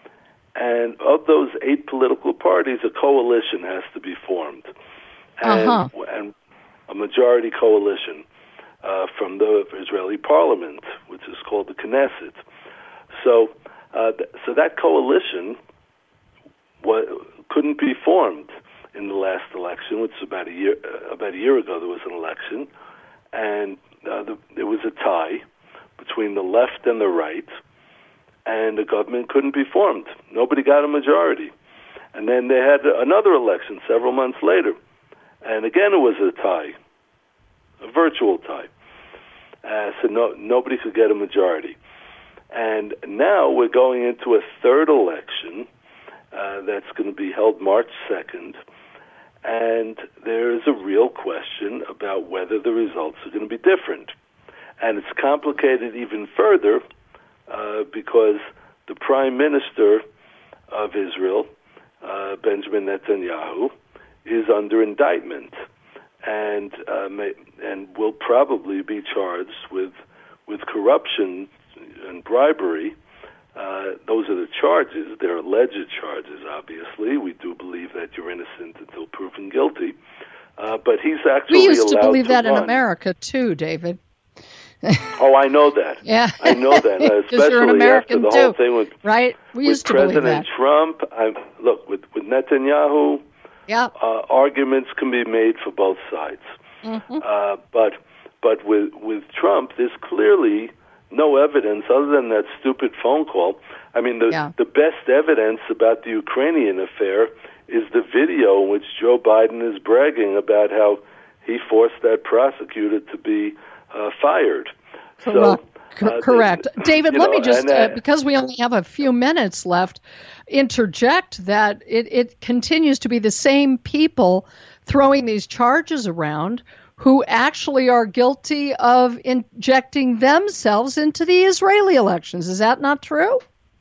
And of those eight political parties, a coalition has to be formed, and, uh-huh. and a majority coalition uh, from the Israeli parliament, which is called the Knesset. So, uh, th- so that coalition wa- couldn't be formed in the last election, which was about a year uh, about a year ago. There was an election, and uh, the, there was a tie between the left and the right. And the government couldn't be formed. Nobody got a majority. And then they had another election several months later. And again, it was a tie, a virtual tie. Uh, so no, nobody could get a majority. And now we're going into a third election uh, that's going to be held March second. And there is a real question about whether the results are going to be different. And it's complicated even further Uh, because the Prime Minister of Israel, uh, Benjamin Netanyahu, is under indictment and uh, may, and will probably be charged with with corruption and bribery. Uh, those are the charges. They're alleged charges, obviously. We do believe that you're innocent until proven guilty. Uh, but he's actually allowed to We used to believe to that run. in America, too, David. Oh, I know that. Yeah, I know that. Uh, especially you're an American after the too, whole thing with right? We with used to President believe that. Trump. I, look, with with Netanyahu, yeah, uh, arguments can be made for both sides. Mm-hmm. Uh, but but with with Trump, there's clearly no evidence other than that stupid phone call. I mean, the yeah. the best evidence about the Ukrainian affair is the video in which Joe Biden is bragging about how he forced that prosecutor to be uh, fired. Correct. So, uh, Correct. the, David, let know, me just, and, uh, uh, because we only have a few minutes left, interject that it, it continues to be the same people throwing these charges around who actually are guilty of injecting themselves into the Israeli elections. Is that not true?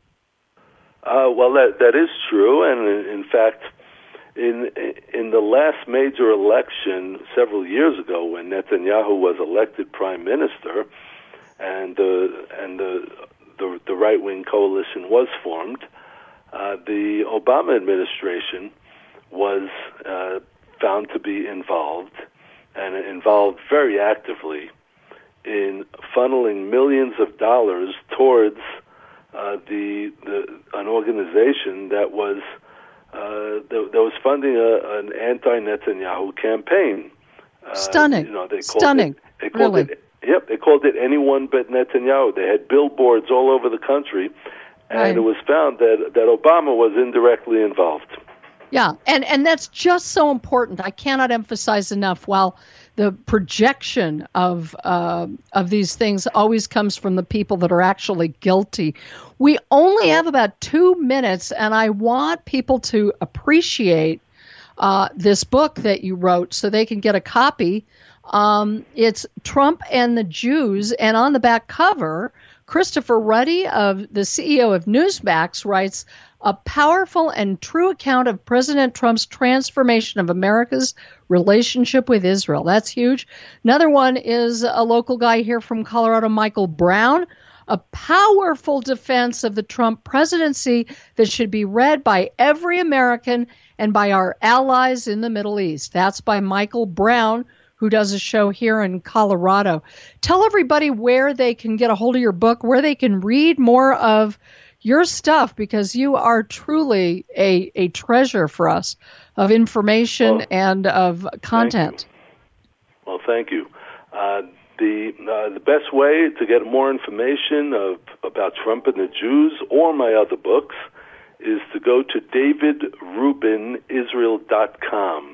Uh, well, that that is true, and in, in fact, in in the last major election several years ago, when Netanyahu was elected prime minister, and the and the the, the right wing coalition was formed, uh, the Obama administration was uh, found to be involved, and involved very actively in funneling millions of dollars towards uh, the the an organization that was. Uh, that, that was funding a, an anti-Netanyahu campaign. Uh, Stunning. You know, they called Stunning. It, they called really. it. Yep, they called it Anyone But Netanyahu. They had billboards all over the country, and right. it was found that that Obama was indirectly involved. Yeah, and and that's just so important. I cannot emphasize enough. While the projection of uh, of these things always comes from the people that are actually guilty, we only have about two minutes, and I want people to appreciate uh, this book that you wrote so they can get a copy. Um, it's Trump and the Jews, and on the back cover, Christopher Ruddy, of the C E O of Newsmax, writes, "A powerful and true account of President Trump's transformation of America's relationship with Israel." That's huge. Another one is a local guy here from Colorado, Michael Brown, "A powerful defense of the Trump presidency that should be read by every American and by our allies in the Middle East." That's by Michael Brown, who does a show here in Colorado. Tell everybody where they can get a hold of your book, where they can read more of your stuff, because you are truly a, a treasure for us of information well, and of content. Thank well, thank you. Uh, the uh, the best way to get more information of, about Trump and the Jews or my other books is to go to david rubin israel dot com.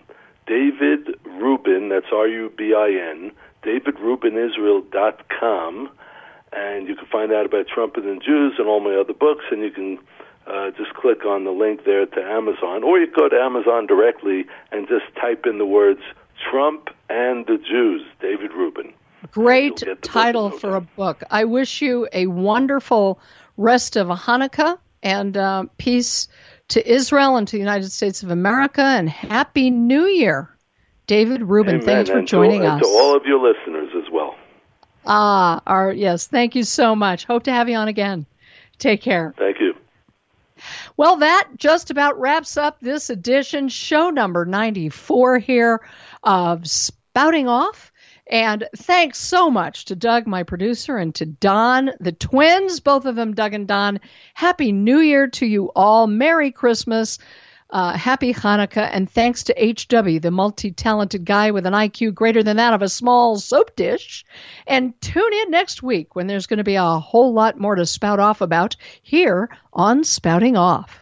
David Rubin, that's R U B I N, david rubin israel dot com, and you can find out about Trump and the Jews and all my other books, and you can uh, just click on the link there to Amazon, or you can go to Amazon directly and just type in the words Trump and the Jews, David Rubin. Great title for a book. I wish you a wonderful rest of Hanukkah and uh, peace to Israel and to the United States of America, and Happy New Year. David Rubin, Amen. thanks for and joining to, us. And to all of your listeners as well. Ah, our, yes, thank you so much. Hope to have you on again. Take care. Thank you. Well, that just about wraps up this edition, show number ninety-four here of Spouting Off. And thanks so much to Doug, my producer, and to Don, the twins, both of them, Doug and Don. Happy New Year to you all. Merry Christmas. Uh, happy Hanukkah. And thanks to H W, the multi-talented guy with an I Q greater than that of a small soap dish. And tune in next week when there's going to be a whole lot more to spout off about here on Spouting Off.